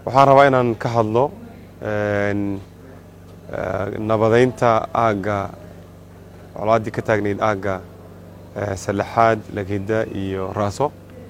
waxaan rabaa inaan ka hadlo nabadeynta aaga colaadii ka taagnayd aaga Salaxaad Lagida iyo Raaso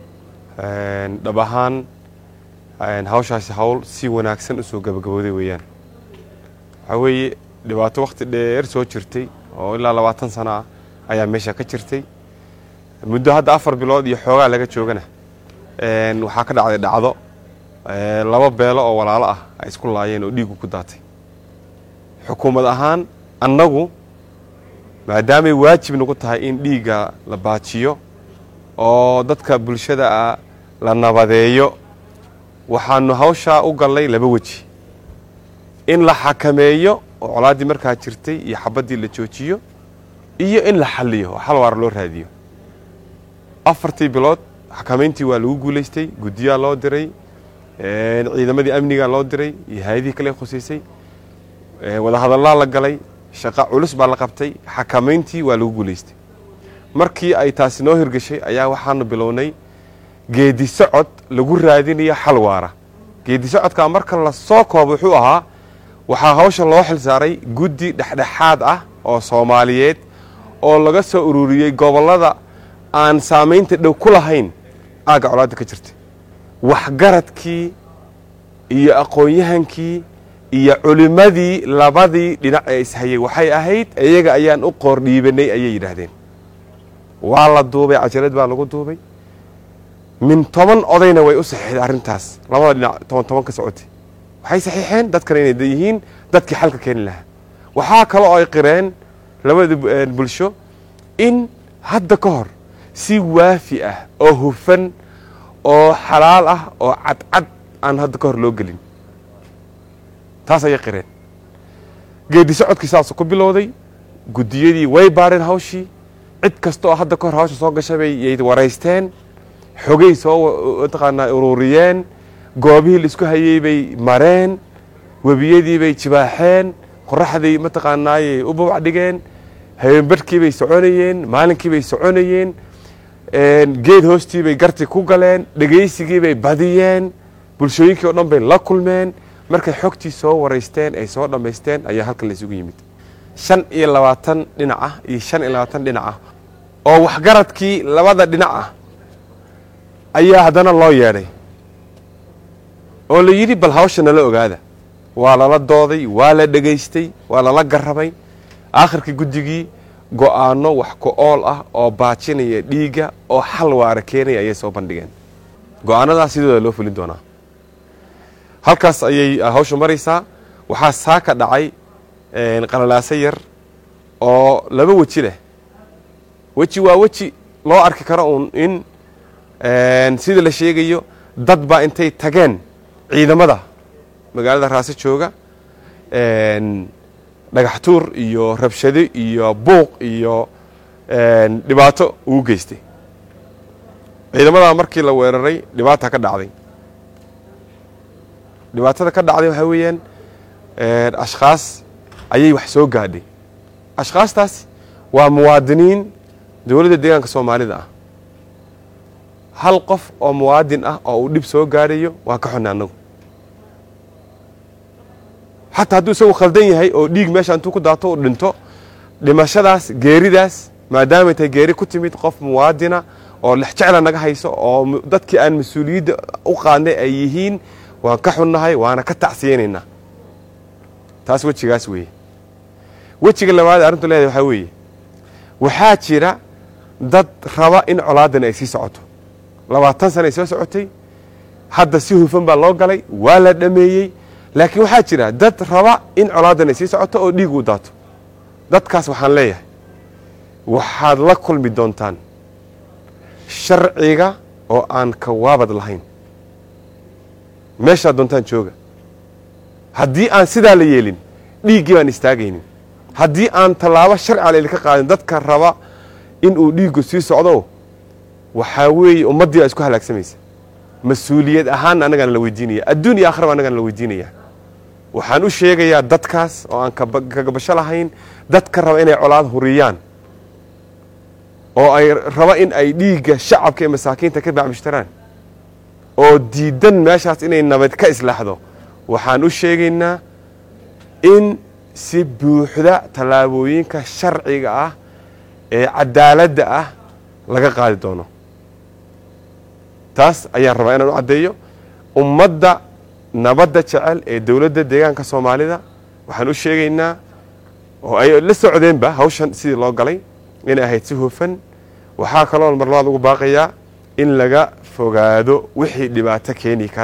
dhab ahaan hawshaasi hawl si wanaagsan u soo gabagabowday weeyaan waxa weeye dhibaato waqti dheer soo jirtay oo ilaa 20 sano ah ayaa meesha ka jirtay muddo hadda 4 bilood iyo xoogaa laga joogana waxaa ka dhacday dhacdo laba beelo oo walaalo ah ay isku laayeen oo dhiigu ku daatay xukuumad ahaan annagu maadaama waajib nagu tahay in dhiiga la baajiyo oo dadka bulshada la nabadeeyo waxaanu hawsha u galay laba waji in la xakameeyo oo colaadii markaa jirtay iyo xabadii la joojiyo iyo in la xalliyo xal waar loo raadiyo 4 bilood xakameyntii waa lagu guuleystay gudiyaa loo diray ciidamadii amniga loo diray iyo hay'adii kale khuseysay wada hadalada la galay shaqa culus baa la qabtay xakameyntii waa lagu guuleystay markii ay taasi noo hirgashay ayaa waxaanu bilownay geedi socod lagu raadinayo xal waara geedi socodka marka la soo koobo wuxuu ahaa waxaa hawsha loo xil saaray guddi dhexdhexaad ah oo Soomaaliyeed oo laga soo ururiyay gobolada aan saameynta dhow ku lahayn aaga colaadda ka jirtay wax garadkii iyo aqoon-yahankii iyo culimadii labadii dhinac ee ishayay waxay ahayd iyaga ayaan u qoor dhiibanay ayay yiraahdeen waa la duubay cajalad baa lagu duubay min 10 odayna way u saxiixday arintaas labada dhinac 10 ka socotay waxay saxiixeen dadkan inay yihiin dadkii xalka keen lahaa waxa kale oo ay qireen labada bulsho in hadda ka hor si waafi ah oo hufan oo xalaal ah oo cad aan hadda ka hor loo gelin taas ay qireen geedi socodkiisaas ku bilowday gudiyadii way baareen hawshii cid kasta oo hadda ka hor hawsha soo gashay bay wareysteen xogay soo taqaana ururiyeen goobihii la isku hayay bay mareen wabiyadii bay jibaaxeen qoraxdii ma taqaanaayay u babac dhigeen habeenbarkii bay soconayeen maalinkii bay soconayeen geed hoostii bay garti ku galeen dhageysigii bay badiyeen bulshooyinkii oo dhan bay la kulmeen markay xogtii soo wareysteen ay soo dhameysteen ayaa halkan la isugu yimid 25 dhinac ah iyo 25 dhinac ah oo wax garadkii labada dhinac ah ayaa hadana loo yeeray oo la yiri bal hawshana la ogaada waa la dooday waa la dhageystay waa la garabay aakhirkii guddigii go'aano wax ku ool ah oo baajinaya dhiiga oo xal waara keenay ayay soo bandhigeen go'aanadaas sidoo loo fulin doonaa halkaas ayay hawsha maraysaa waxa saaka dhacay qalalaasay yar oo laba waji leh waji waa waji loo arki karo in sida la sheegayo dad baa intay tageen ciidamada magaalada Raaso jooga dhagax tuur iyo rabshado iyo buuq iyo dhibaato uu geystay ciidamada markii la weeraray dhibaato ka dhacday dhibaatada ka dhacday waxa weeyaan ashqaas ayay wax soo gaadhay ashqaastaas waa muwaadiniin dawladda deegaanka Soomaalida ah hal qof oo muwaadin ah oo uu dib soo gaarayo waa ka xunnaanagu hatta hadduu soo khaldan yahay oo dhiig meesha intuu ku daato oo dhinto dhimashadaas geeridaas maadaama ay geeri ku timid qof muwaadina oo lix jecel naga hayso oo dadkii aan mas'uuliyadda u qaadnay ay yihiin waan ka xunnahay waana ka tacsiyeynaa taas wajigaas weeye wajiga labaad arintu leedahay waxa weeye waxaa jira dad raba in colaadan ay sii socoto 20 sano ay soo socotay hadda si hufan baa loo galay waa la dhameeyay laakiin waxaa jira dad raba in colaadan ay sii socoto oo dhiig u daato dadkaas waxaan leeyahay waxaad la kulmi doontaan sharciga oo aan ka waabad lahayn meesha doontaan jooga haddii aan sidaa la yeelin dhiigii baan istaagaynin haddii aan talaabo sharci la ka qaadin dadka raba in uu dhiigu sii socdo waxa weeye ummadii isku halaagsamaysa mas'uuliyad ahaan anaga la weydiinaya adduun iyo aakhiraba anaga la weydiinaya waxaan u sheegayaa dadkaas oo aan ka gabasho lahayn dadka raba inay colaad huriyaan oo ay raba in ay dhiiga shacabka ee masaakiinta ka baacmishtaraan oo diidan meeshaas inay nabad ka islaaxdo waxaan u sheegaynaa in si buuxda tallaabooyinka sharciga ah ee cadaaladda ah laga qaadi doono taas ayaan rabaa inaan u caddeeyo ummadda nabadda jecel ee dowladda deegaanka Soomaalida waxaan u sheegaynaa oo ay la socdeenba hawshan sidii loo galay inay ahayd si hufan waxaa kaloo mar labaad ugu baaqayaa in laga fogaado wixii dhibaato keeni kara